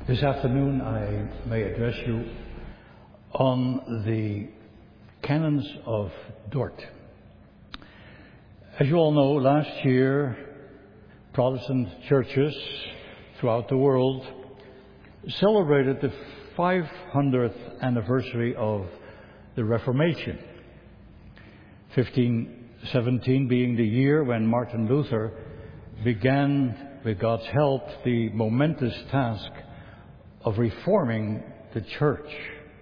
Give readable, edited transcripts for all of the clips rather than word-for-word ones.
This afternoon I may address you on the canons of Dort. As you all know, last year Protestant churches throughout the world celebrated the 500th anniversary of the Reformation. 1517 being the year when Martin Luther began, with God's help, the momentous task of reforming the church.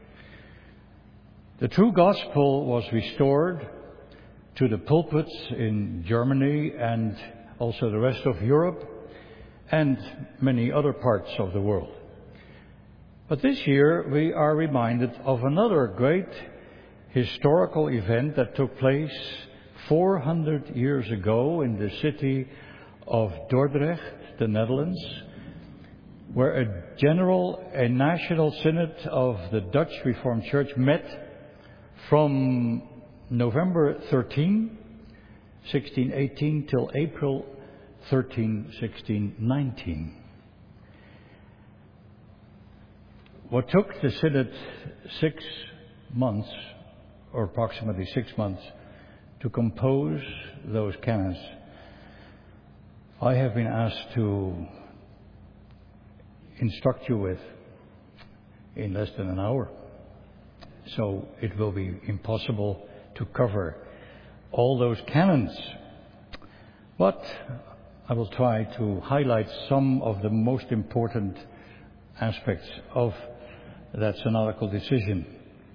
The true gospel was restored to the pulpits in Germany and also the rest of Europe and many other parts of the world. But this year we are reminded of another great historical event that took place 400 years ago in the city of Dordrecht, the Netherlands, where a national synod of the Dutch Reformed Church met from November 13, 1618 till April 13, 1619. What took the synod 6 months, or approximately 6 months, to compose those canons, I have been asked to instruct you with in less than an hour. So it will be impossible to cover all those canons. But I will try to highlight some of the most important aspects of that synodical decision.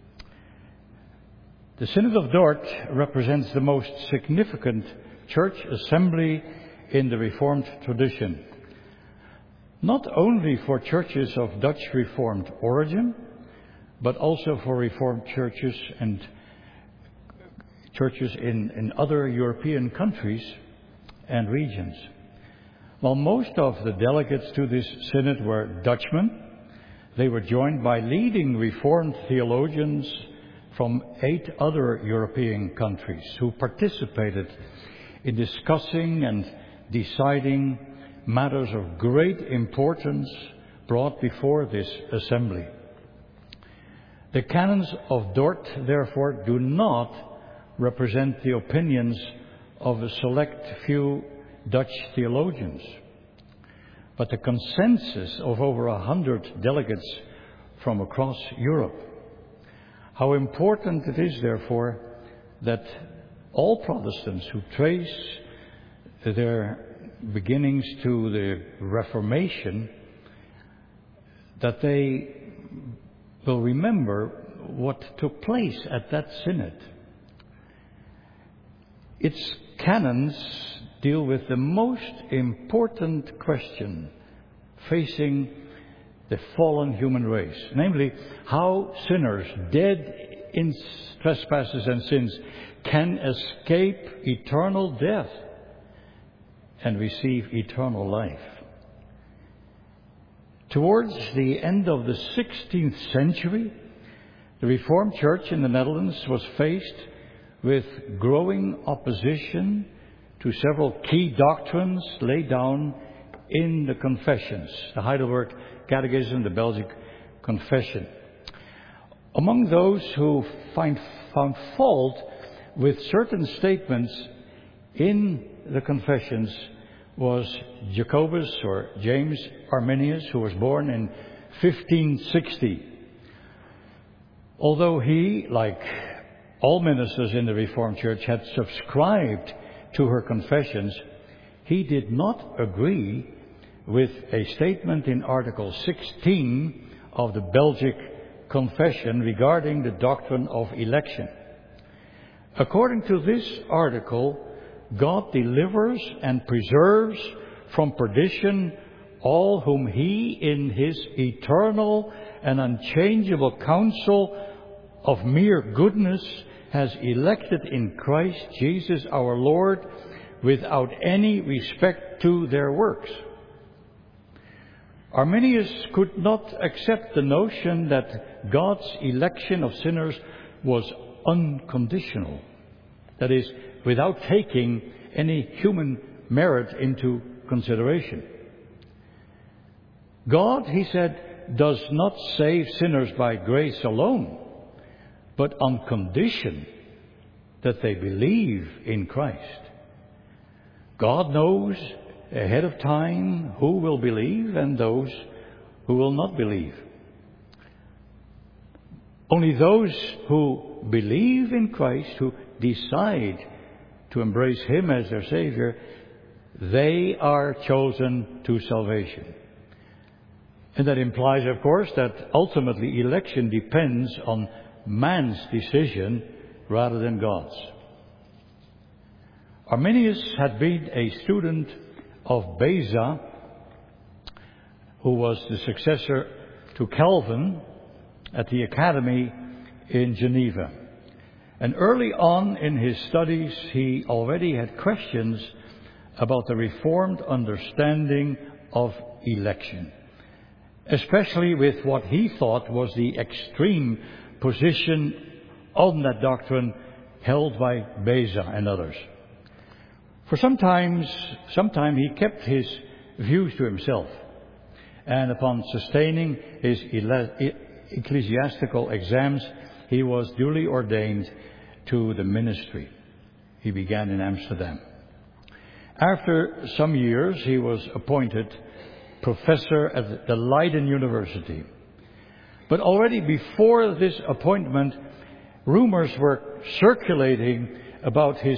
The Synod of Dort represents the most significant church assembly in the Reformed tradition, not only for churches of Dutch Reformed origin, but also for Reformed churches and churches in other European countries and regions. While most of the delegates to this synod were Dutchmen, they were joined by leading Reformed theologians from 8 other European countries who participated in discussing and deciding matters of great importance brought before this assembly. The canons of Dort, therefore, do not represent the opinions of a select few Dutch theologians, but the consensus of over 100 delegates from across Europe. How important it is, therefore, that all Protestants who trace their beginnings to the Reformation, that they will remember what took place at that synod. Its canons deal with the most important question facing the fallen human race, namely how sinners dead in trespasses and sins can escape eternal death and receive eternal life. Towards the end of the 16th century, the Reformed Church in the Netherlands was faced with growing opposition to several key doctrines laid down in the confessions, the Heidelberg Catechism, the Belgic Confession. Among those who found fault with certain statements in the confessions was Jacobus, or James Arminius, who was born in 1560. Although he, like all ministers in the Reformed Church, had subscribed to her confessions, he did not agree with a statement in Article 16 of the Belgic Confession regarding the doctrine of election. According to this article, God delivers and preserves from perdition all whom He, in His eternal and unchangeable counsel of mere goodness, has elected in Christ Jesus our Lord, without any respect to their works. Arminius could not accept the notion that God's election of sinners was unconditional, that is, without taking any human merit into consideration. God, he said, does not save sinners by grace alone, but on condition that they believe in Christ. God knows ahead of time who will believe and those who will not believe. Only those who believe in Christ, who decide to embrace Him as their Savior, they are chosen to salvation. And that implies, of course, that ultimately election depends on man's decision rather than God's. Arminius had been a student of Beza, who was the successor to Calvin at the Academy in Geneva. And early on in his studies, he already had questions about the Reformed understanding of election, especially with what he thought was the extreme position on that doctrine held by Beza and others. For some time he kept his views to himself, and upon sustaining his ecclesiastical exams, he was duly ordained to the ministry. He began in Amsterdam. After some years, he was appointed professor at the Leiden University. But already before this appointment, rumors were circulating about his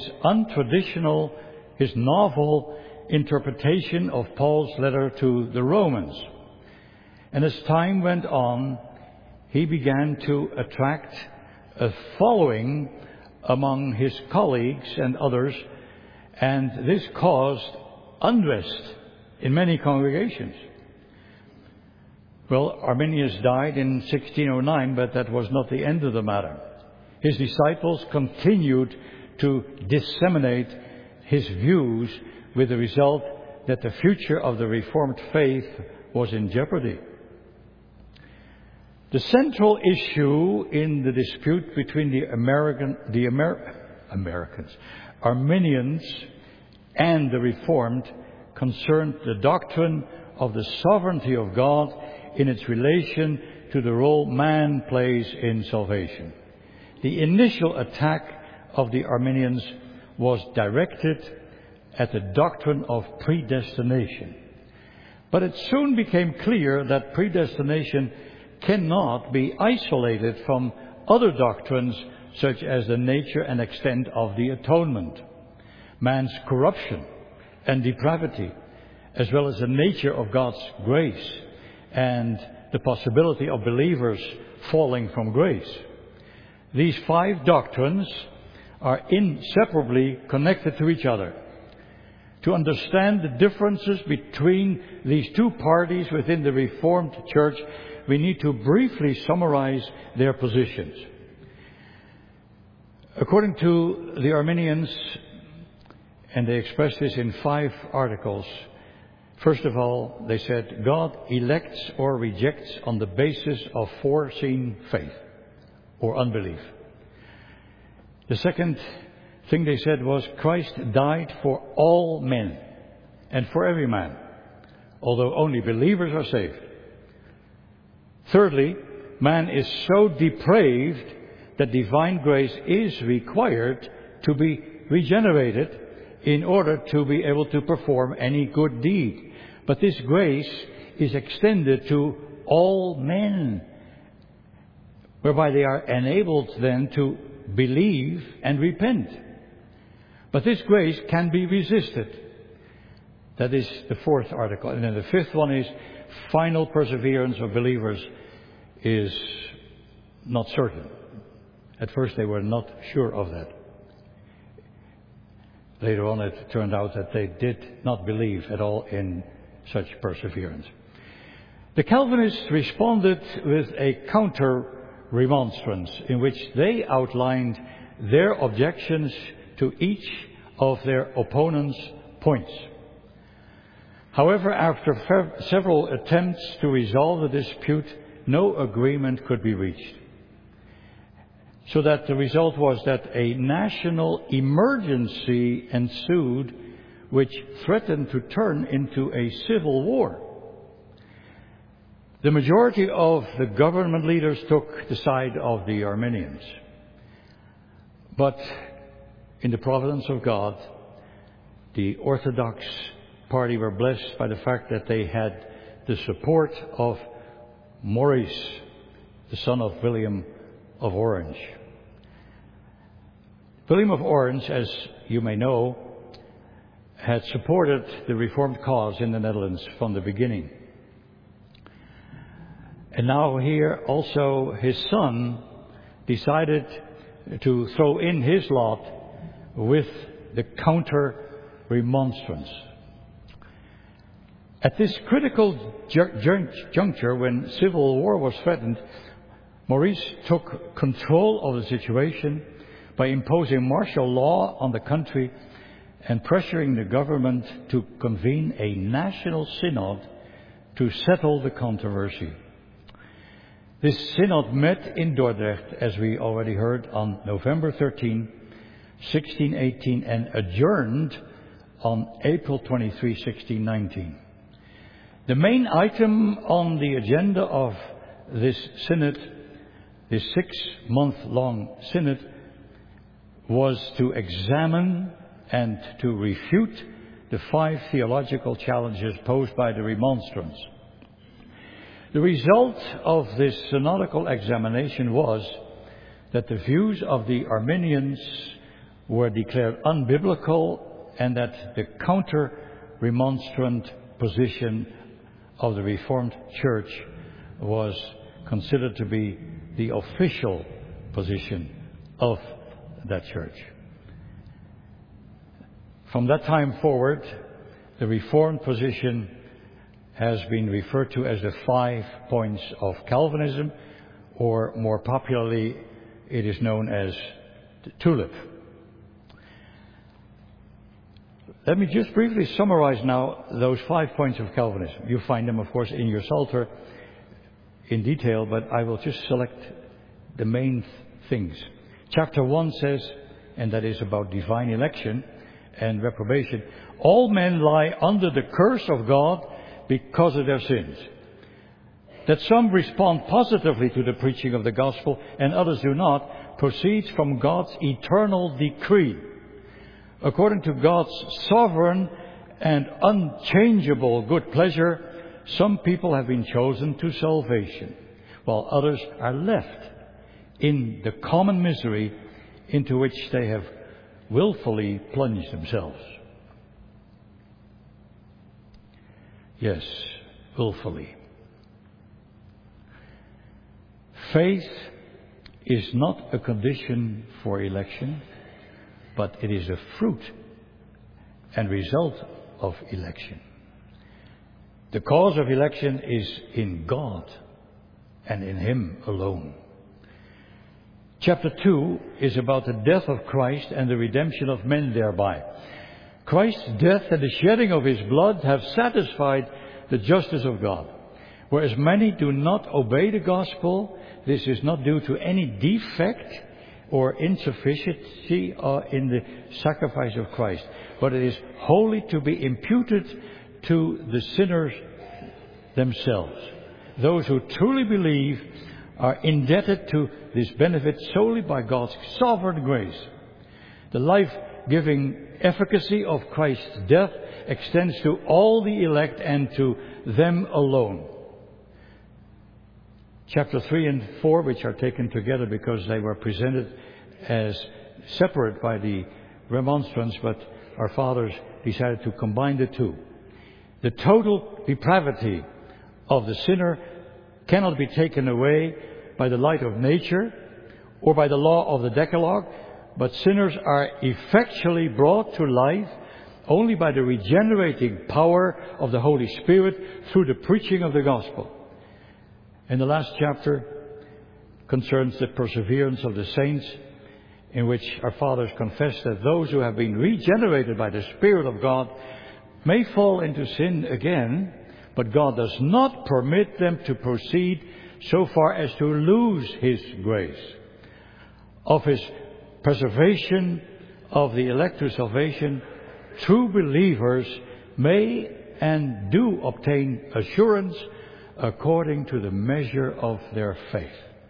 novel interpretation of Paul's letter to the Romans. And as time went on, he began to attract a following among his colleagues and others, and this caused unrest in many congregations. Well, Arminius died in 1609, but that was not the end of the matter. His disciples continued to disseminate his views, with the result that the future of the Reformed faith was in jeopardy. The central issue in the dispute between the Arminians and the Reformed concerned the doctrine of the sovereignty of God in its relation to the role man plays in salvation. The initial attack of the Arminians was directed at the doctrine of predestination. But it soon became clear that predestination cannot be isolated from other doctrines such as the nature and extent of the atonement, man's corruption and depravity, as well as the nature of God's grace and the possibility of believers falling from grace. These 5 doctrines are inseparably connected to each other. To understand the differences between these two parties within the Reformed Church, we need to briefly summarize their positions. According to the Arminians, and they express this in 5 articles, first of all, they said God elects or rejects on the basis of foreseen faith or unbelief. The second thing they said was Christ died for all men and for every man, although only believers are saved. Thirdly, man is so depraved that divine grace is required to be regenerated in order to be able to perform any good deed. But this grace is extended to all men, whereby they are enabled then to believe and repent. But this grace can be resisted. That is the 4th article. And then the 5th one is final perseverance of believers is not certain. At first they were not sure of that. Later on it turned out that they did not believe at all in such perseverance. The Calvinists responded with a counter-remonstrance in which they outlined their objections to each of their opponents' points. However, after several attempts to resolve the dispute, no agreement could be reached. So that the result was that a national emergency ensued, which threatened to turn into a civil war. The majority of the government leaders took the side of the Arminians. But in the providence of God, the Orthodox party were blessed by the fact that they had the support of Maurice, the son of William of Orange. William of Orange, as you may know, had supported the Reformed cause in the Netherlands from the beginning. And now here also his son decided to throw in his lot with the counter-remonstrance. At this critical juncture, when civil war was threatened, Maurice took control of the situation by imposing martial law on the country and pressuring the government to convene a national synod to settle the controversy. This synod met in Dordrecht, as we already heard, on November 13, 1618, and adjourned on April 23, 1619. The main item on the agenda of this synod, this 6-month-long synod, was to examine and to refute the 5 theological challenges posed by the remonstrants. The result of this synodical examination was that the views of the Arminians were declared unbiblical and that the counter-remonstrant position of the Reformed Church was considered to be the official position of that church. From that time forward, the Reformed position has been referred to as the 5 points of Calvinism, or more popularly, it is known as the TULIP. Let me just briefly summarize now those 5 points of Calvinism. You find them, of course, in your Psalter in detail, but I will just select the main things. Chapter 1 says, and that is about divine election and reprobation, all men lie under the curse of God because of their sins. That some respond positively to the preaching of the gospel and others do not proceeds from God's eternal decree. According to God's sovereign and unchangeable good pleasure, some people have been chosen to salvation, while others are left in the common misery into which they have willfully plunged themselves. Yes, willfully. Faith is not a condition for election, but it is a fruit and result of election. The cause of election is in God and in Him alone. Chapter 2 is about the death of Christ and the redemption of men thereby. Christ's death and the shedding of His blood have satisfied the justice of God. Whereas many do not obey the gospel, this is not due to any defect or insufficiency in the sacrifice of Christ, but it is wholly to be imputed to the sinners themselves. Those who truly believe are indebted to this benefit solely by God's sovereign grace. The life-giving efficacy of Christ's death extends to all the elect and to them alone. Chapter 3 and 4, which are taken together because they were presented as separate by the remonstrants, but our fathers decided to combine the two. The total depravity of the sinner cannot be taken away by the light of nature or by the law of the Decalogue, but sinners are effectually brought to life only by the regenerating power of the Holy Spirit through the preaching of the gospel. And the last chapter concerns the perseverance of the saints, in which our fathers confess that those who have been regenerated by the Spirit of God may fall into sin again, but God does not permit them to proceed so far as to lose His grace. Of His preservation of the elect to salvation, true believers may and do obtain assurance according to the measure of their faith.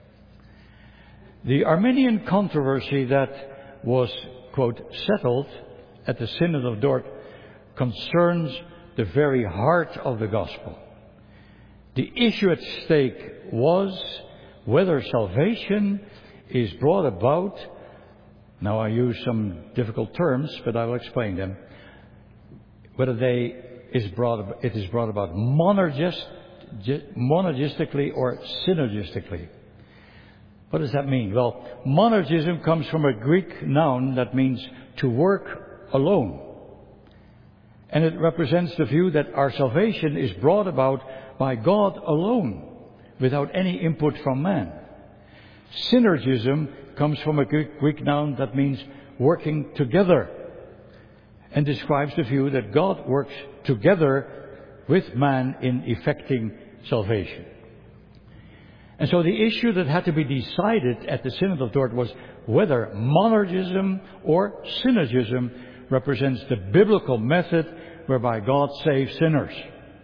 The Arminian controversy that was, quote, settled at the Synod of Dort concerns the very heart of the gospel. The issue at stake was whether salvation is brought about, now I use some difficult terms, but I will explain them, whether it is brought about monergistically or synergistically. What does that mean? Well, monergism comes from a Greek noun that means to work alone. And it represents the view that our salvation is brought about by God alone, without any input from man. Synergism comes from a Greek noun that means working together, and describes the view that God works together with man in effecting salvation. And so the issue that had to be decided at the Synod of Dort was whether monergism or synergism represents the biblical method whereby God saves sinners.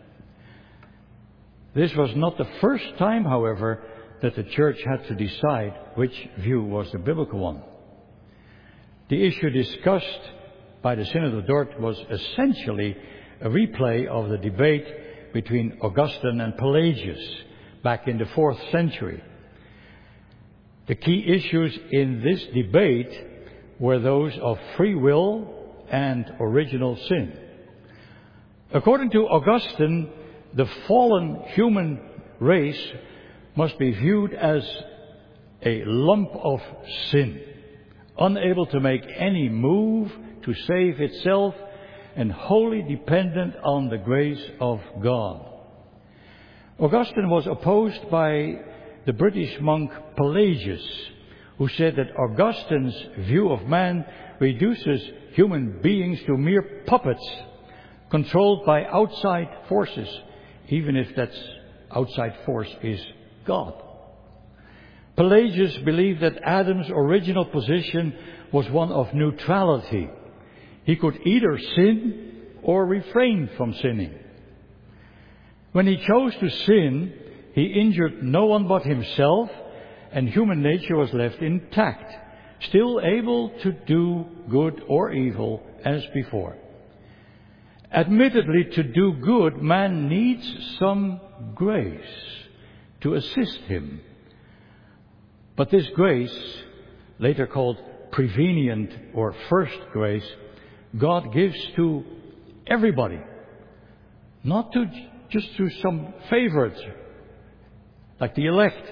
This was not the first time, however, that the Church had to decide which view was the biblical one. The issue discussed by the Synod of Dort was essentially a replay of the debate between Augustine and Pelagius back in the 4th century. The key issues in this debate were those of free will and original sin. According to Augustine, the fallen human race must be viewed as a lump of sin, unable to make any move to save itself and wholly dependent on the grace of God. Augustine was opposed by the British monk Pelagius, who said that Augustine's view of man reduces human beings to mere puppets controlled by outside forces, even if that outside force is God. Pelagius believed that Adam's original position was one of neutrality. He could either sin or refrain from sinning. When he chose to sin, he injured no one but himself, and human nature was left intact, still able to do good or evil as before. Admittedly, to do good, man needs some grace to assist him. But this grace, later called prevenient or first grace, God gives to everybody, not just to some favorites, like the elect.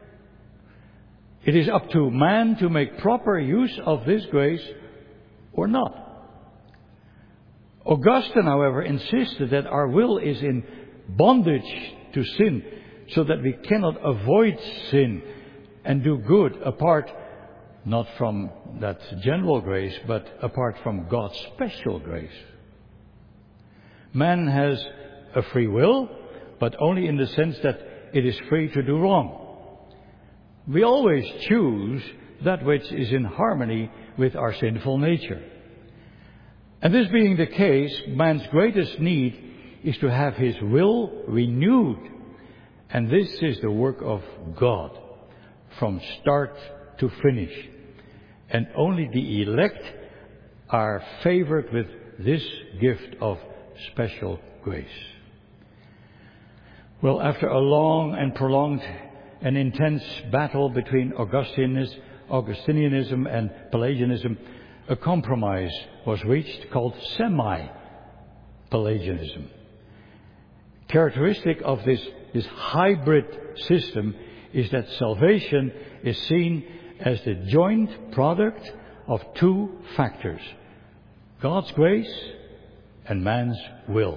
It is up to man to make proper use of this grace or not. Augustine, however, insisted that our will is in bondage to sin, so that we cannot avoid sin and do good apart not from that general grace, but apart from God's special grace. Man has a free will, but only in the sense that it is free to do wrong. We always choose that which is in harmony with our sinful nature. And this being the case, man's greatest need is to have his will renewed. And this is the work of God, from start to finish. And only the elect are favored with this gift of special grace. Well, after a long and prolonged and intense battle between Augustinianism and Pelagianism, a compromise was reached called semi-Pelagianism. Characteristic of this hybrid system is that salvation is seen as the joint product of two factors: God's grace and man's will.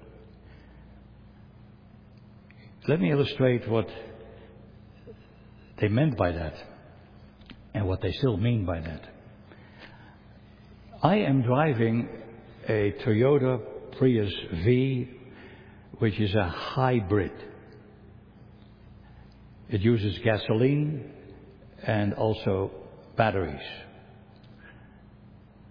Let me illustrate what they meant by that and what they still mean by that. I am driving a Toyota Prius V, which is a hybrid. It uses gasoline and also batteries.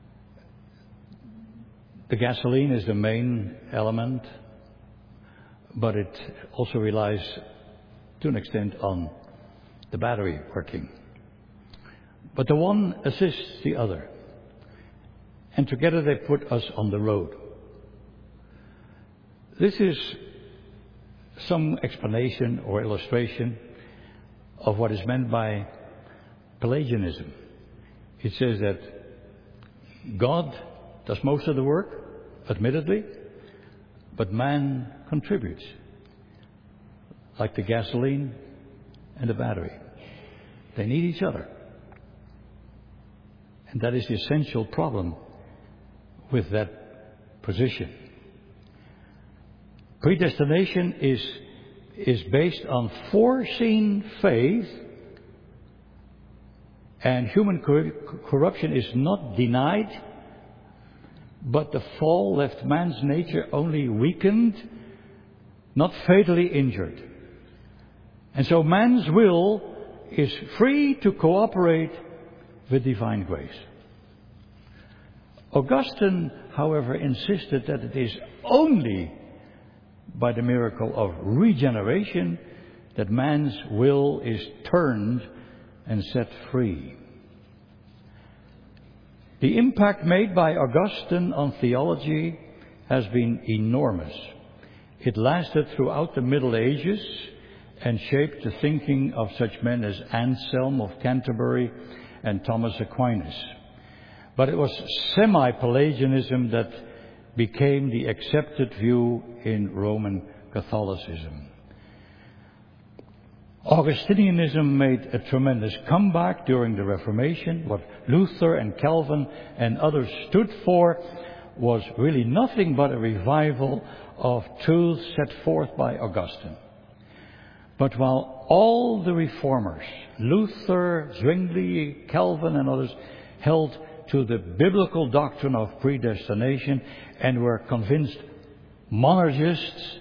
The gasoline is the main element. but it also relies to an extent on the battery working. But the one assists the other, and together they put us on the road. This is some explanation or illustration of what is meant by Pelagianism. It says that God does most of the work, admittedly, but man contributes, like the gasoline and the battery. They need each other. And that is the essential problem with that position. Predestination is based on foreseen faith, and human corruption is not denied, but the fall left man's nature only weakened, not fatally injured. And so man's will is free to cooperate with divine grace. Augustine, however, insisted that it is only by the miracle of regeneration that man's will is turned and set free. The impact made by Augustine on theology has been enormous. It lasted throughout the Middle Ages and shaped the thinking of such men as Anselm of Canterbury and Thomas Aquinas. But it was semi-Pelagianism that became the accepted view in Roman Catholicism. Augustinianism made a tremendous comeback during the Reformation. What Luther and Calvin and others stood for was really nothing but a revival of truths set forth by Augustine. But while all the reformers, Luther, Zwingli, Calvin and others, held to the biblical doctrine of predestination and were convinced monergists,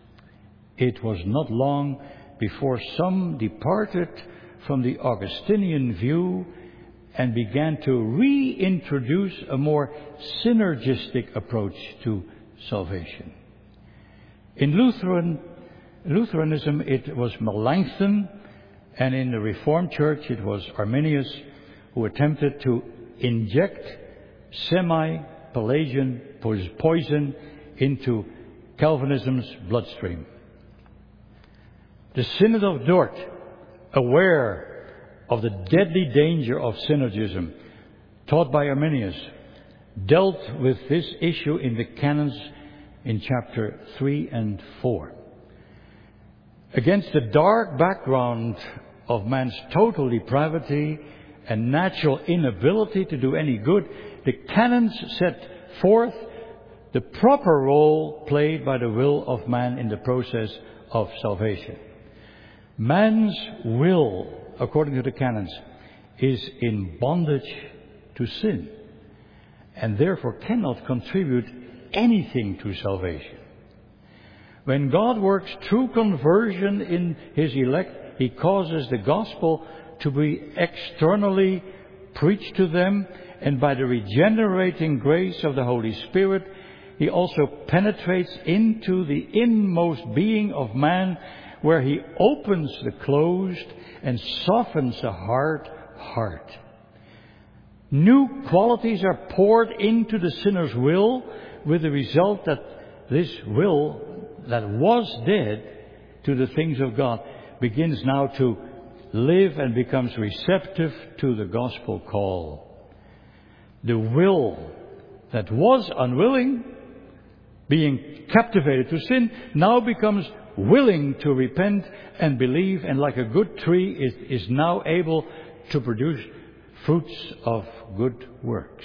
it was not long before some departed from the Augustinian view and began to reintroduce a more synergistic approach to salvation. In Lutheranism it was Melanchthon, and in the Reformed Church it was Arminius who attempted to inject semi-Pelagian poison into Calvinism's bloodstream. The Synod of Dort, aware of the deadly danger of synergism taught by Arminius, dealt with this issue in the canons in chapter 3 and 4. Against the dark background of man's total depravity and natural inability to do any good, the canons set forth the proper role played by the will of man in the process of salvation. Man's will, according to the canons, is in bondage to sin and therefore cannot contribute anything to salvation. When God works through conversion in His elect, He causes the gospel to be externally preached to them, and by the regenerating grace of the Holy Spirit, He also penetrates into the inmost being of man, where He opens the closed and softens the hard heart. New qualities are poured into the sinner's will, with the result that this will that was dead to the things of God begins now to live and becomes receptive to the gospel call. The will that was unwilling, being captivated to sin, now becomes willing to repent and believe, and like a good tree is now able to produce fruits of good works.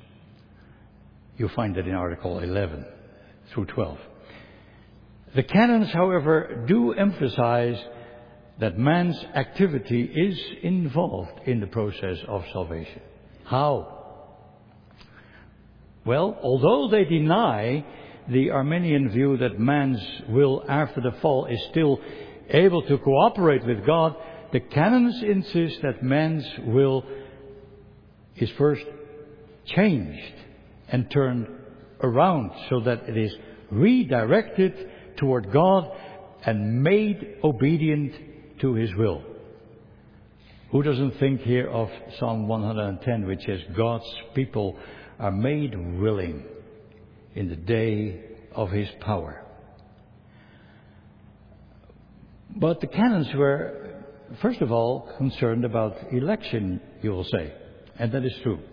You'll find that in Article 11 through 12. The canons, however, do emphasize that man's activity is involved in the process of salvation. How? Well, although they deny the Arminian view that man's will after the fall is still able to cooperate with God, the canons insist that man's will is first changed and turned around so that it is redirected toward God and made obedient to His will. Who doesn't think here of Psalm 110, which says, God's people are made willing in the day of His power. But the canons were, first of all, concerned about election, you will say. And that is true.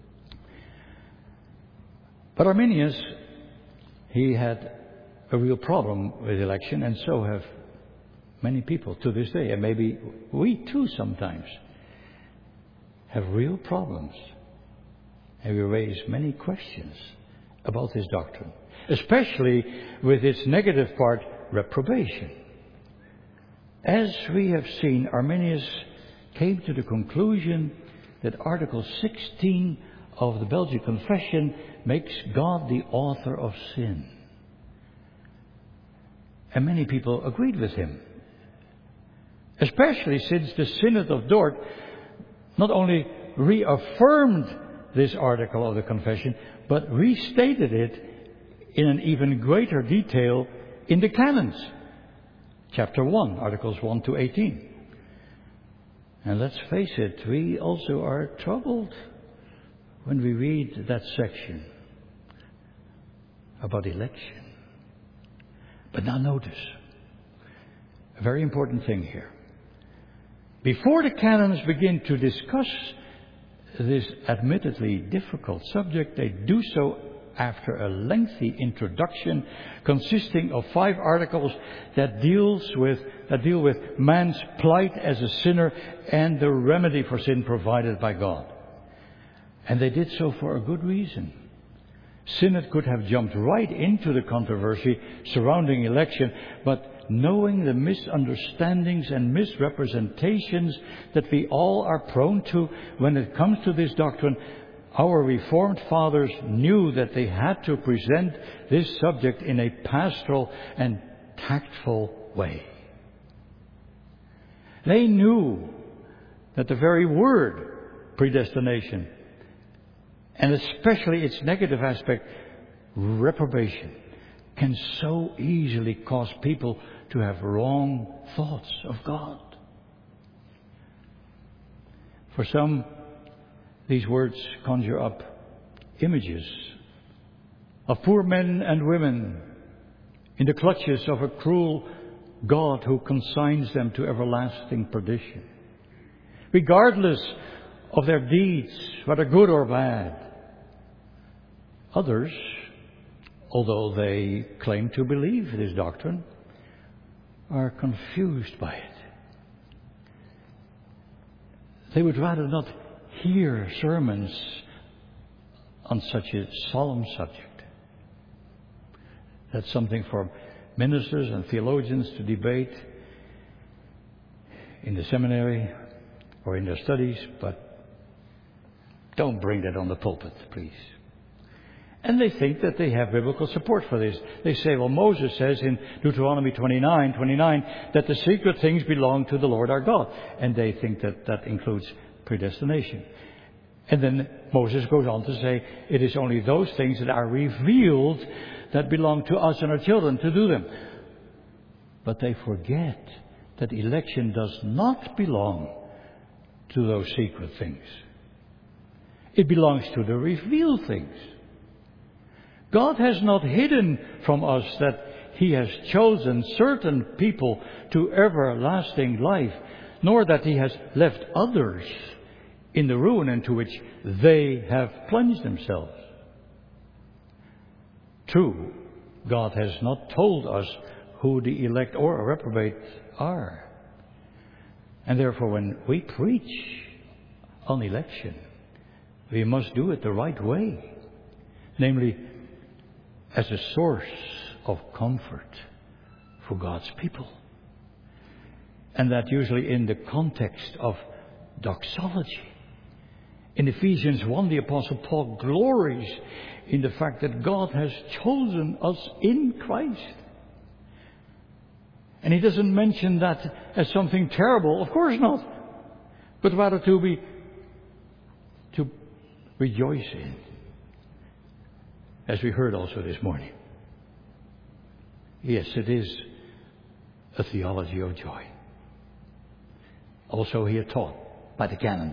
But Arminius, he had a real problem with election, and so have many people to this day. And maybe we too sometimes have real problems. And we raise many questions about this doctrine, especially with its negative part, reprobation. As we have seen, Arminius came to the conclusion that Article 16 of the Belgian Confession makes God the author of sin. And many people agreed with him. Especially since the Synod of Dort not only reaffirmed this article of the Confession, but restated it in an even greater detail in the canons. Chapter 1, Articles 1 to 18. And let's face it, we also are troubled when we read that section about election. But now notice, a very important thing here. Before the canons begin to discuss this admittedly difficult subject, they do so after a lengthy introduction consisting of 5 articles that deal with man's plight as a sinner and the remedy for sin provided by God. And they did so for a good reason. Synod could have jumped right into the controversy surrounding election, but knowing the misunderstandings and misrepresentations that we all are prone to when it comes to this doctrine, our Reformed fathers knew that they had to present this subject in a pastoral and tactful way. They knew that the very word predestination, and especially its negative aspect, reprobation, can so easily cause people to have wrong thoughts of God. For some, these words conjure up images of poor men and women in the clutches of a cruel God who consigns them to everlasting perdition, regardless of their deeds, whether good or bad. Others, although they claim to believe this doctrine, are confused by it. They would rather not hear sermons on such a solemn subject. That's something for ministers and theologians to debate in the seminary or in their studies, but don't bring that on the pulpit, please. And they think that they have biblical support for this. They say, well, Moses says in Deuteronomy 29 that the secret things belong to the Lord our God. And they think that that includes predestination. And then Moses goes on to say, it is only those things that are revealed that belong to us and our children to do them. But they forget that election does not belong to those secret things. It belongs to the revealed things. God has not hidden from us that He has chosen certain people to everlasting life, nor that He has left others in the ruin into which they have plunged themselves. True, God has not told us who the elect or reprobate are. And therefore, when we preach on election, we must do it the right way, namely, as a source of comfort for God's people. And that usually in the context of doxology. In Ephesians 1, the Apostle Paul glories in the fact that God has chosen us in Christ. And he doesn't mention that as something terrible, of course not, but rather to rejoice in, as we heard also this morning. Yes, it is a theology of joy. Also here taught by the canons.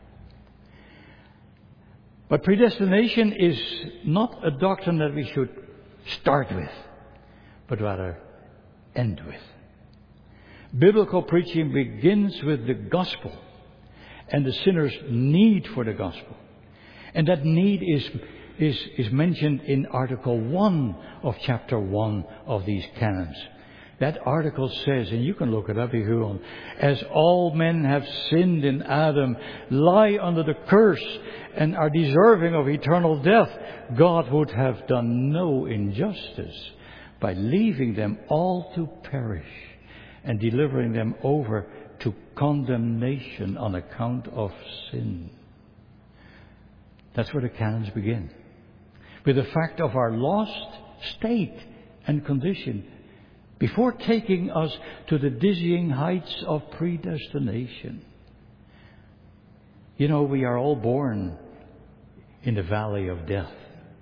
But predestination is not a doctrine that we should start with, but rather end with. Biblical preaching begins with the gospel and the sinner's need for the gospel. And that need is mentioned in Article 1 of chapter 1 of these canons. That article says, and you can look it up if you want, as all men have sinned in Adam, lie under the curse, and are deserving of eternal death, God would have done no injustice by leaving them all to perish and delivering them over to condemnation on account of sin. That's where the canons begin. With the fact of our lost state and condition, before taking us to the dizzying heights of predestination. You know, we are all born in the valley of death.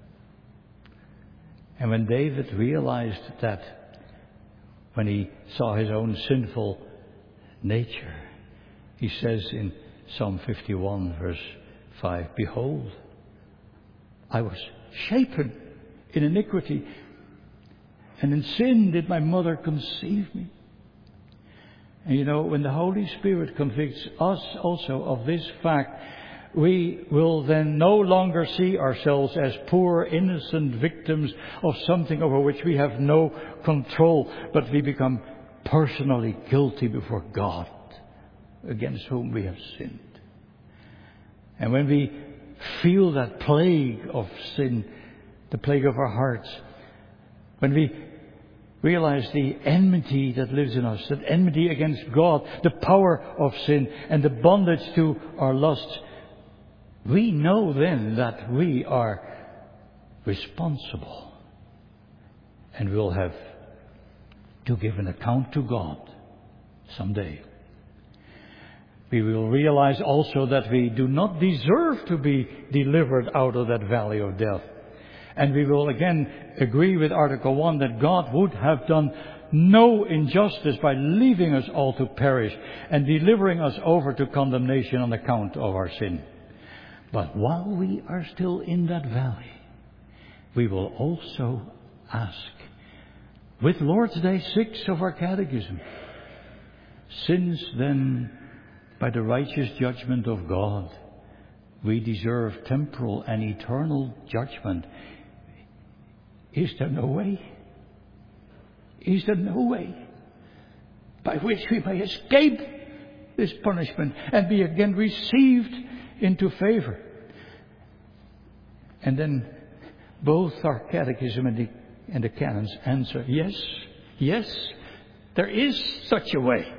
And when David realized that, when he saw his own sinful nature, he says in Psalm 51 verse 5, "Behold, I was shapen in iniquity, and in sin did my mother conceive me." And you know, when the Holy Spirit convicts us also of this fact, we will then no longer see ourselves as poor, innocent victims of something over which we have no control, but we become personally guilty before God, against whom we have sinned. And when we feel that plague of sin, the plague of our hearts, when we realize the enmity that lives in us, that enmity against God, the power of sin and the bondage to our lusts, we know then that we are responsible and will have to give an account to God someday. We will realize also that we do not deserve to be delivered out of that valley of death. And we will again agree with Article 1 that God would have done no injustice by leaving us all to perish and delivering us over to condemnation on account of our sin. But while we are still in that valley, we will also ask, with Lord's Day 6 of our Catechism, since then, by the righteous judgment of God, we deserve temporal and eternal judgment, is there no way? Is there no way by which we may escape this punishment and be again received into favor? And then both our catechism and the canons answer, yes, there is such a way.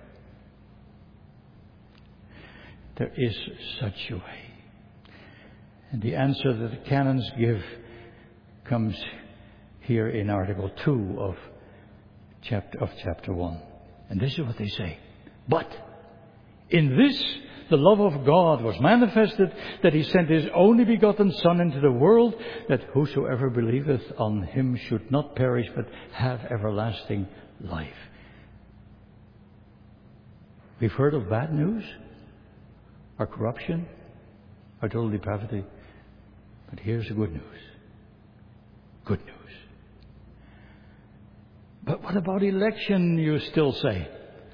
There is such a way. And the answer that the canons give comes here in Article 2 of chapter 1. And this is what they say. But in this the love of God was manifested, that He sent His only begotten Son into the world, that whosoever believeth on Him should not perish, but have everlasting life. We've heard of bad news, our corruption, our total depravity. But here's the good news. Good news. But what about election, you still say?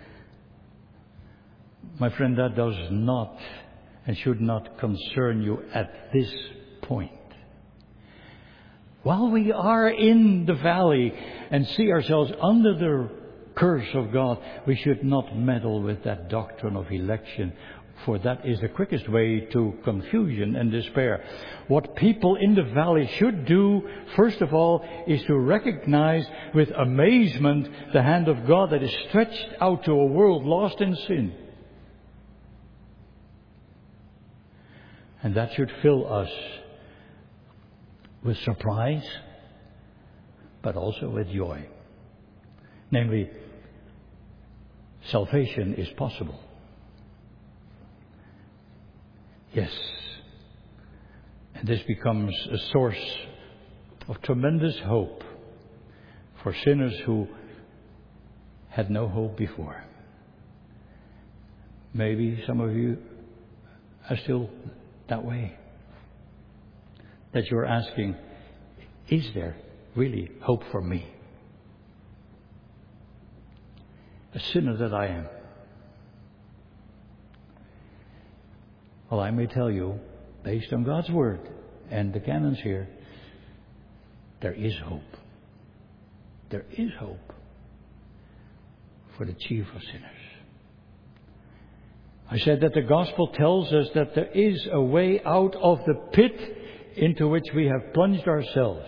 My friend, that does not and should not concern you at this point. While we are in the valley and see ourselves under the curse of God, we should not meddle with that doctrine of election, for that is the quickest way to confusion and despair. What people in the valley should do, first of all, is to recognize with amazement the hand of God that is stretched out to a world lost in sin. And that should fill us with surprise, but also with joy. Namely, salvation is possible. Yes. And this becomes a source of tremendous hope for sinners who had no hope before. Maybe some of you are still that way. That you're asking, is there really hope for me? A sinner that I am. Well, I may tell you, based on God's Word and the canons here, there is hope. There is hope for the chief of sinners. I said that the Gospel tells us that there is a way out of the pit into which we have plunged ourselves.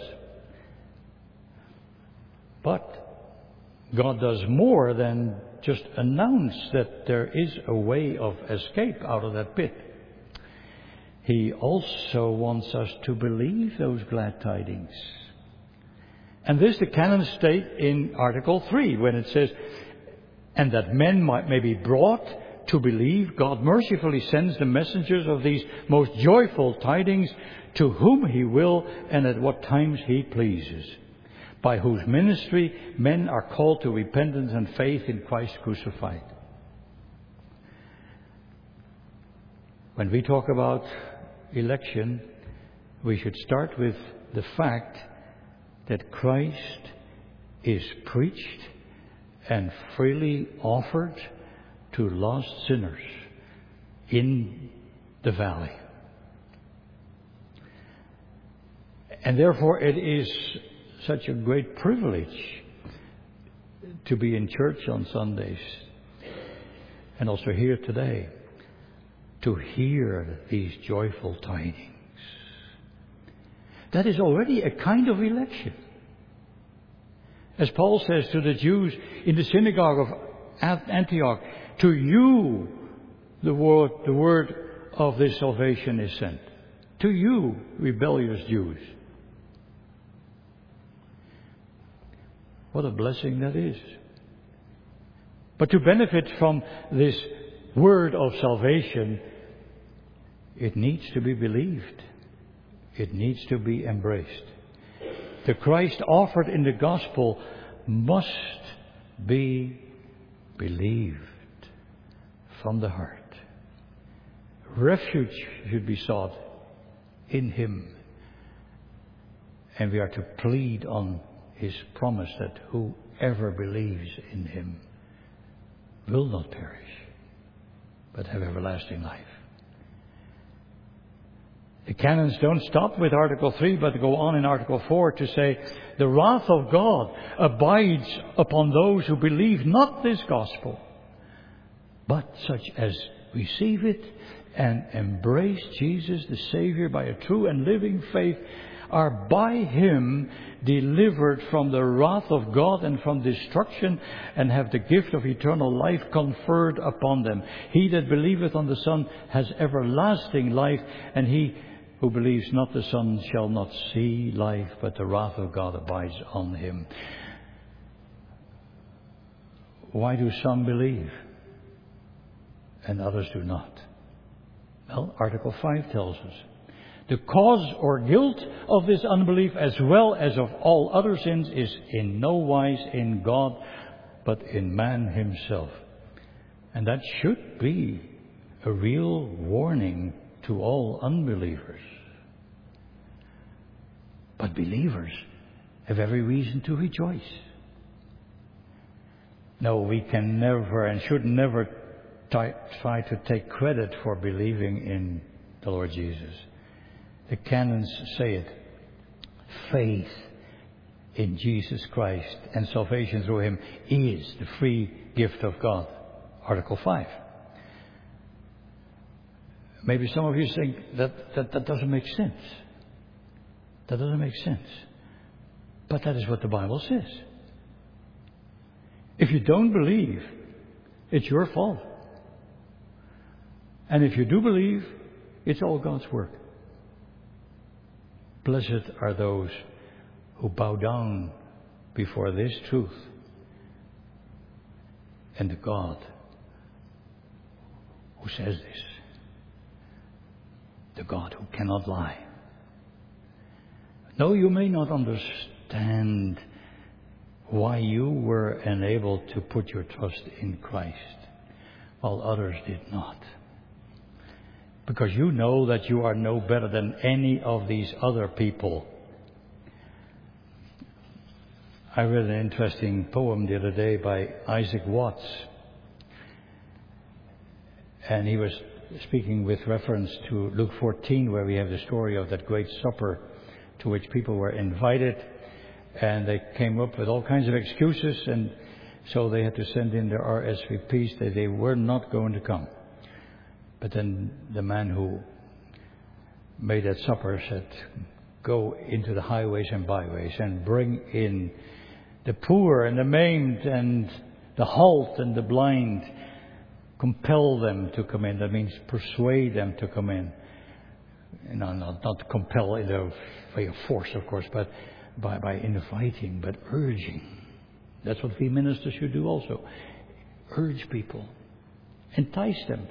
But God does more than just announce that there is a way of escape out of that pit. He also wants us to believe those glad tidings. And this the canons state in Article 3 when it says, and that men may be brought to believe, God mercifully sends the messengers of these most joyful tidings to whom He will and at what times He pleases, by whose ministry men are called to repentance and faith in Christ crucified. When we talk about election, we should start with the fact that Christ is preached and freely offered to lost sinners in the valley. And therefore it is such a great privilege to be in church on Sundays and also here today to hear these joyful tidings. That is already a kind of election. As Paul says to the Jews in the synagogue of Antioch, to you the word of this salvation is sent. To you, rebellious Jews. What a blessing that is. But to benefit from this word of salvation, it needs to be believed. It needs to be embraced. The Christ offered in the gospel must be believed from the heart. Refuge should be sought in Him. And we are to plead on His promise that whoever believes in Him will not perish, but have everlasting life. The canons don't stop with Article 3, but go on in Article 4 to say, the wrath of God abides upon those who believe not this gospel, but such as receive it and embrace Jesus the Savior by a true and living faith are by Him delivered from the wrath of God and from destruction, and have the gift of eternal life conferred upon them. He that believeth on the Son has everlasting life, and he who believes not the Son shall not see life, but the wrath of God abides on him. Why do some believe and others do not? Well, Article 5 tells us. The cause or guilt of this unbelief, as well as of all other sins, is in no wise in God, but in man himself. And that should be a real warning to all unbelievers. But believers have every reason to rejoice. No, we can never and should never try to take credit for believing in the Lord Jesus. The canons say it. Faith in Jesus Christ and salvation through Him is the free gift of God. Article 5. Maybe some of you think that doesn't make sense. That doesn't make sense. But that is what the Bible says. If you don't believe, it's your fault. And if you do believe, it's all God's work. Blessed are those who bow down before this truth and the God who says this. The God who cannot lie. No, you may not understand why you were enabled to put your trust in Christ while others did not. Because you know that you are no better than any of these other people. I read an interesting poem the other day by Isaac Watts. And he was speaking with reference to Luke 14, where we have the story of that great supper to which people were invited. And they came up with all kinds of excuses, and so they had to send in their RSVPs that they were not going to come. But then the man who made that supper said, go into the highways and byways and bring in the poor and the maimed and the halt and the blind. Compel them to come in. That means persuade them to come in. Not compel in a way of force, of course, but by inviting, but urging. That's what we ministers should do also. Urge people. Entice them.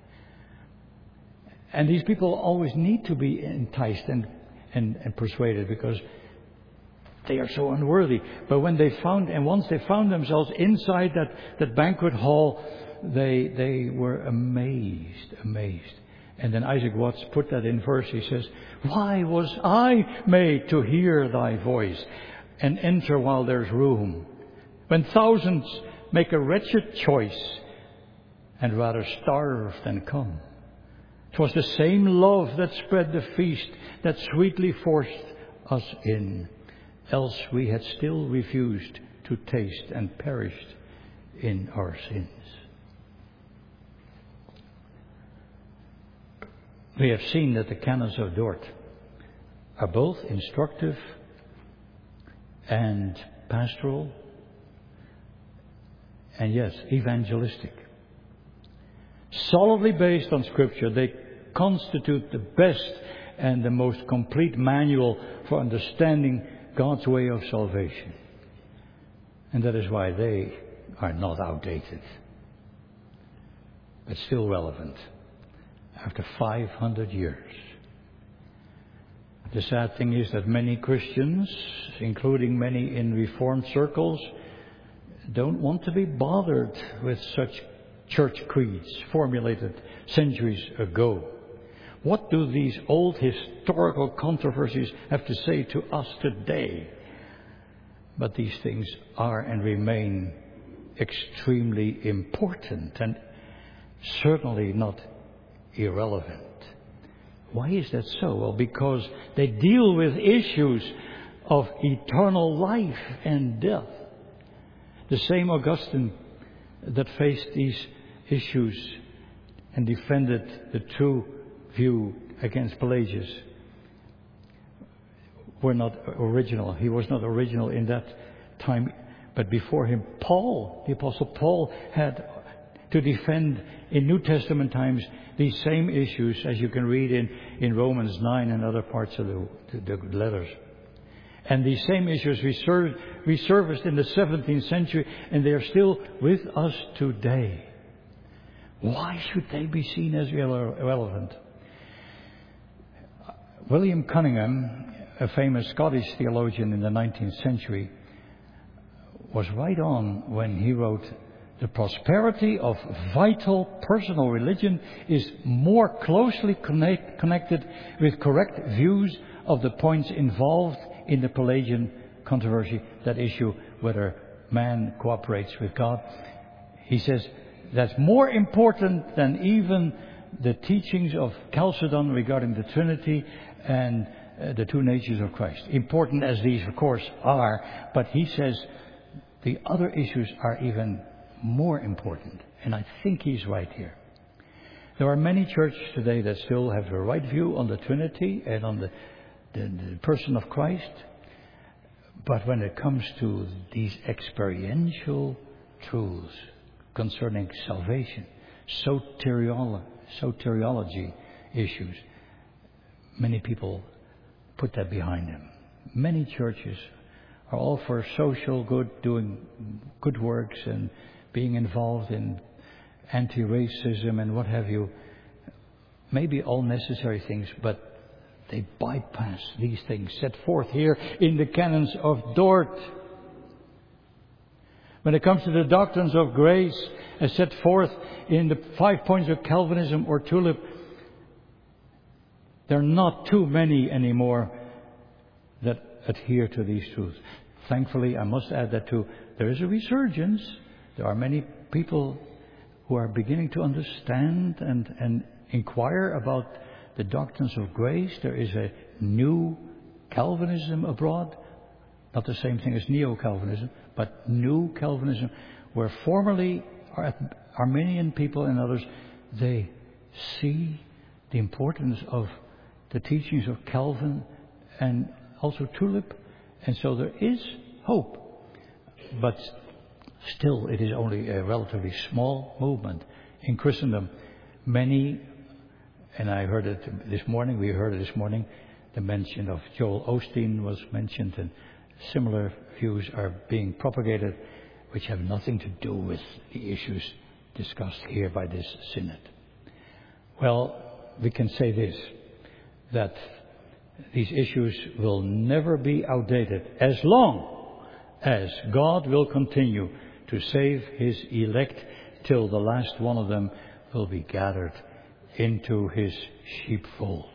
And these people always need to be enticed and persuaded because they are so unworthy. But once they found themselves inside that banquet hall, they were amazed. And then Isaac Watts put that in verse. He says, why was I made to hear thy voice and enter while there's room? When thousands make a wretched choice and rather starve than come. 'Twas the same love that spread the feast that sweetly forced us in. Else we had still refused to taste and perished in our sins. We have seen that the canons of Dort are both instructive and pastoral and yes, evangelistic. Solidly based on Scripture, they constitute the best and the most complete manual for understanding God's way of salvation. And that is why they are not outdated, but still relevant after 500 years. The sad thing is that many Christians, including many in Reformed circles, don't want to be bothered with such church creeds formulated centuries ago. What do these old historical controversies have to say to us today? But these things are and remain extremely important and certainly not irrelevant. Why is that so? Well, because they deal with issues of eternal life and death. The same Augustine that faced these issues and defended the true view against Pelagius were not original. He was not original in that time. But before him, Paul, the Apostle Paul, had to defend in New Testament times these same issues as you can read in Romans 9 and other parts of the letters. And these same issues resurfaced in the 17th century, and they are still with us today. Why should they be seen as irrelevant? William Cunningham, a famous Scottish theologian in the 19th century, was right on when he wrote, "The prosperity of vital personal religion is more closely connected with correct views of the points involved in the Pelagian controversy, that issue whether man cooperates with God." He says that's more important than even the teachings of Chalcedon regarding the Trinity and the two natures of Christ. Important as these, of course, are, but he says the other issues are even more important. And I think he's right here. There are many churches today that still have the right view on the Trinity and on the person of Christ. But when it comes to these experiential truths concerning salvation, soteriology issues, many people put that behind them. Many churches are all for social good, doing good works and being involved in anti-racism and what have you. Maybe all necessary things, but they bypass these things set forth here in the canons of Dort. When it comes to the doctrines of grace as set forth in the 5 points of Calvinism or Tulip, there are not too many anymore that adhere to these truths. Thankfully, I must add that too, there is a resurgence. There are many people who are beginning to understand and inquire about the doctrines of grace. There is a new Calvinism abroad. Not the same thing as Neo-Calvinism, but new Calvinism, where formerly Arminian people and others, they see the importance of the teachings of Calvin and also Tulip, and so there is hope. But still, it is only a relatively small movement in Christendom. Many, and I heard it this morning, the mention of Joel Osteen was mentioned, and similar views are being propagated which have nothing to do with the issues discussed here by this synod. Well, we can say this, that these issues will never be outdated as long as God will continue to save His elect till the last one of them will be gathered into His sheepfold.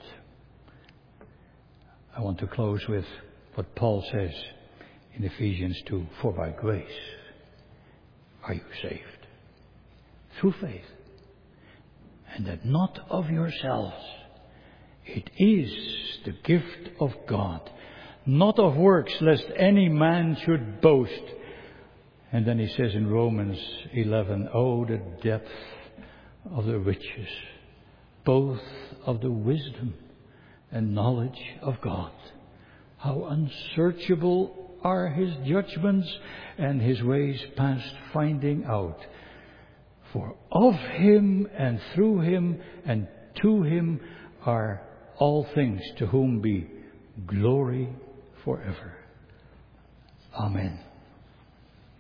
I want to close with what Paul says in Ephesians 2, "For by grace are you saved, through faith, and that not of yourselves. It is the gift of God, not of works, lest any man should boast." And then he says in Romans 11, "Oh, the depth of the riches, both of the wisdom and knowledge of God. How unsearchable are His judgments and His ways past finding out. For of Him and through Him and to Him are all things, to whom be glory forever. Amen."